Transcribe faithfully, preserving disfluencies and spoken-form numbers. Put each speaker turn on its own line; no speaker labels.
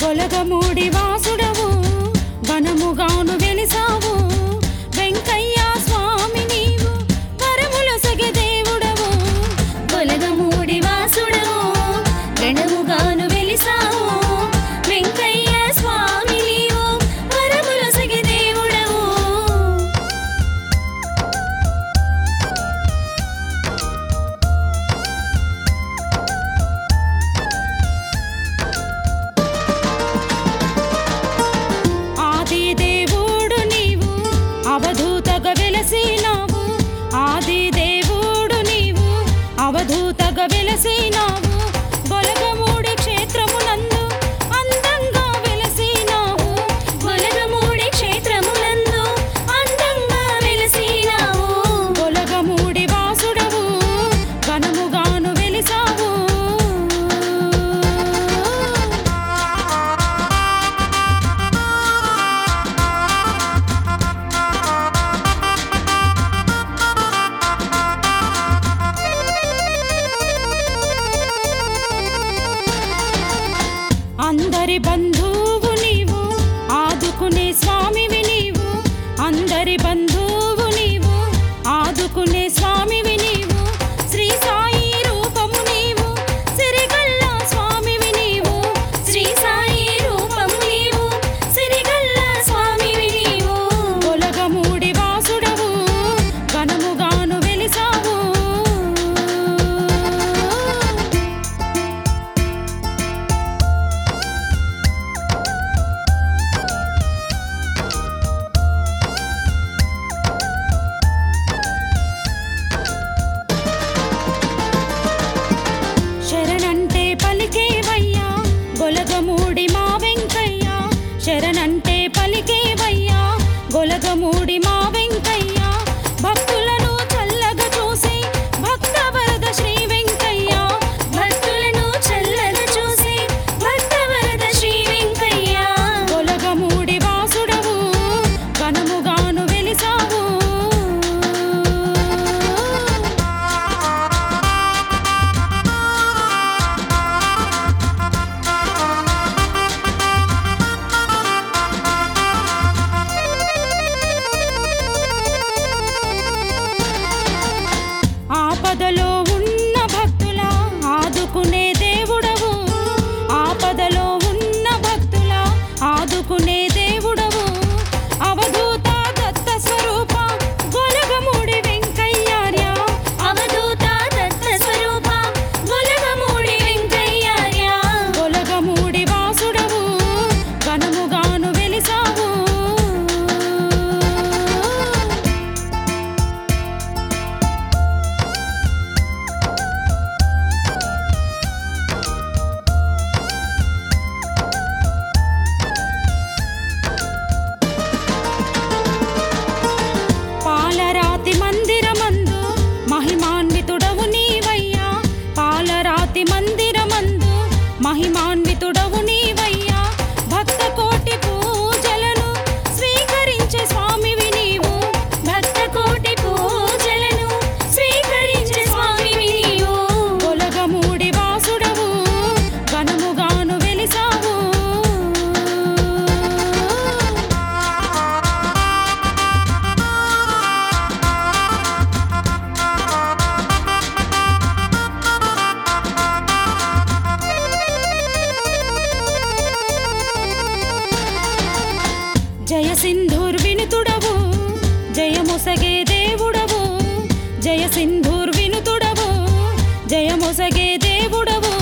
గొలగమూడి వాసుడవు ఘనముగాను వెలిసావు వెంకయ్య స్వామి నీవు వరములొసగే దేవుడవు గొలగమూడి వాసుడవు ఘనముగాను వెలిసావు వెంకయ్య స్వామి నీవు వరములొసగే దేవుడవు ఆది దేవుడు నీవు అవధూతగా వెలసినావు ఆది దేవుడు నీవు అవధూతగా వెలసినావు గొలగమూడి క్షేత్రమునందు అందంగా వెలసినావు గొలగమూడి క్షేత్రమునందు అందంగా వెలసినావు గొలగమూడి వాసుడవు ఘనముగాను వెలిసావు అందరి బంధువు నీవు ఆదుకునే స్వామివి నీవు అందరి బంధువు నీవు ఆదుకునే స్వామివి నీవు శ్రీ సాయి రూపము నీవు సిరిగల్ల స్వామివి నీవు శ్రీ సాయి రూపము నీవు సిరిగల్ల స్వామివి నీవు గొలగమూడి వాసుడవు ఘనముగాను వెలిసావు శరణంటే పలికేవయ్యా గొలగమూడి మా వెంకయ్య శరణంటే పలికేవయ్యా గొలగమూడి మా వెంకయ్య భక్తులను చల్లగా చూసి భక్త వరద శ్రీ వెంకయ్య భక్తులను చల్లగా చూసి భక్త వరద శ్రీ వెంకయ్య గొలగమూడి వాసుడవు ఘనముగాను వెలిసావు ఆపదలో ఉన్న భక్తుల ఆదుకునే దేవుడవు ఆపదలో ఉన్న భక్తుల ఆదుకునే దేవుడవు అవధూత దత్త స్వరూప గొలగమూడి వెంకయ్యార్య అవధూత దత్త స్వరూప గొలగమూడి వెంకయ్యార్య గొలగమూడి వాసుడవు ఘనముగాను వెలిసావు పాలరాతి మందిరమందు మహిమాన్వితుడవు నీవయ్యా పాలరాతి మందిరమందు మహిమాన్వితుడవు నీవయ్యా భక్త కోటి పూజలను స్వీకరించే స్వామివి నీవు భక్త కోటి పూజలను స్వీకరించే స్వామివి నీవు గొలగమూడి వాసుడవు ఘనముగాను వెలిసావు జయ సింధూర్ వినుతుడవు జయమొసగే దేవుడవు జయ సింధూర్ వినుతుడవు జయమొసగే దేవుడవు